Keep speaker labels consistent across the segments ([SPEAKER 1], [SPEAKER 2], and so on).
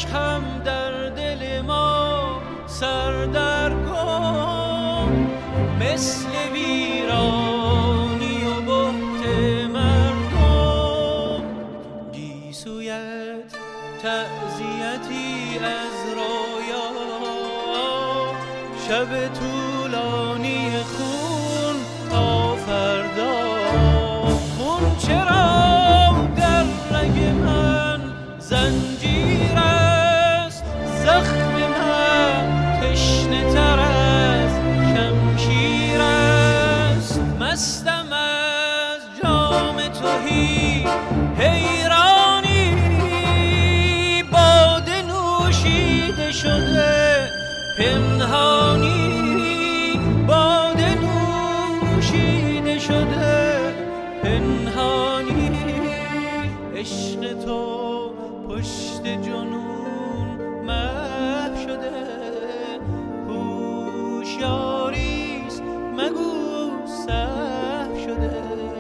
[SPEAKER 1] عشقم در دل ما سردرگم، مثل ویرانی و بهت مردم. گیسویت تعزیتی از رویا، شب طولانی خون تا فردا. خون چرا در رگ من زنجیر است، زخم من تشنه تر از شمشیر است. مستم از جام تهی حیرانی، باده نوشیده شده پنهانی، باده نوشیده شده پنهانی. عشق تو پشت جنون محو شده، هوشیاریست مگو سهو شده.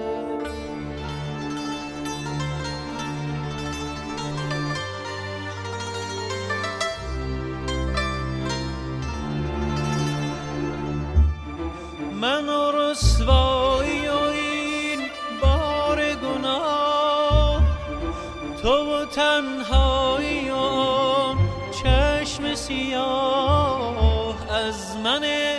[SPEAKER 1] من و رسوایی و این بار گناه، تو و تنهایی و آن چشم سیاه. از من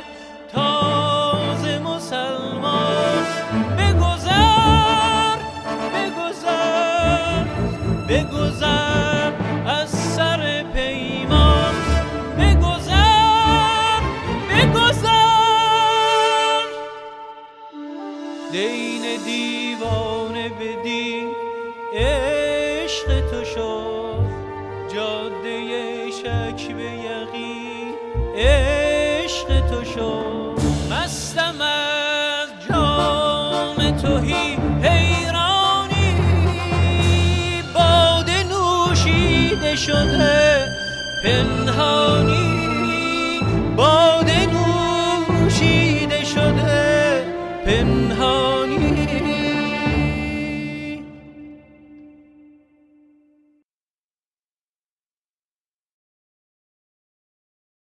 [SPEAKER 1] تازه مسلمان بگذر، بگذر، بگذر از سر پیمان. بگذر، بگذر. دین دیوانه بدین عشق تو شد، جاده شک به یقین عشق تو شد. مستم از جام تهی حیرانی، باده نوشیده شده پنهانی، باده نوشیده شده پنهانی.